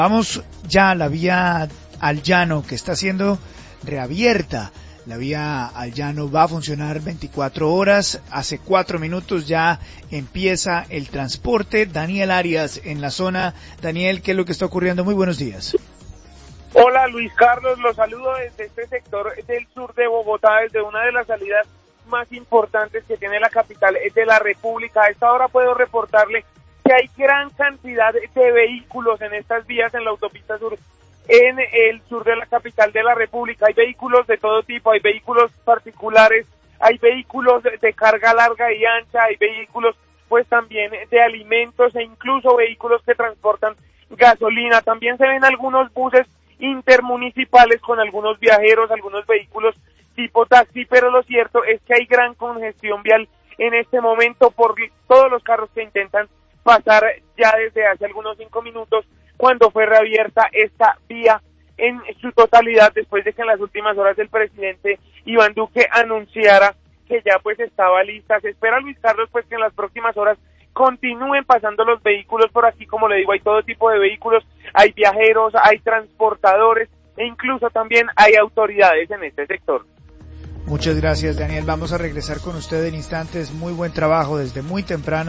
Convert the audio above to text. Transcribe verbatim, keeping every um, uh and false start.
Vamos ya a la vía al llano, que está siendo reabierta. La vía al llano va a funcionar veinticuatro horas. Hace cuatro minutos ya empieza el transporte. Daniel Arias en la zona. Daniel, ¿qué es lo que está ocurriendo? Muy buenos días. Hola Luis Carlos, los saludo desde este sector del sur de Bogotá, desde una de las salidas más importantes que tiene la capital de la República. A esta hora puedo reportarle que hay gran cantidad de vehículos en estas vías en la autopista sur, en el sur de la capital de la República. Hay vehículos de todo tipo, hay vehículos particulares, hay vehículos de carga larga y ancha, hay vehículos pues también de alimentos e incluso vehículos que transportan gasolina. También se ven algunos buses intermunicipales con algunos viajeros, algunos vehículos tipo taxi, pero lo cierto es que hay gran congestión vial en este momento por todos los carros que intentan pasar ya desde hace algunos cinco minutos cuando fue reabierta esta vía en su totalidad después de que en las últimas horas el presidente Iván Duque anunciara que ya pues estaba lista. Se espera, Luis Carlos, pues que en las próximas horas continúen pasando los vehículos por aquí. Como le digo, hay todo tipo de vehículos, hay viajeros, hay transportadores e incluso también hay autoridades en este sector. Muchas gracias, Daniel. Vamos a regresar con usted en instantes. Muy buen trabajo desde muy temprano.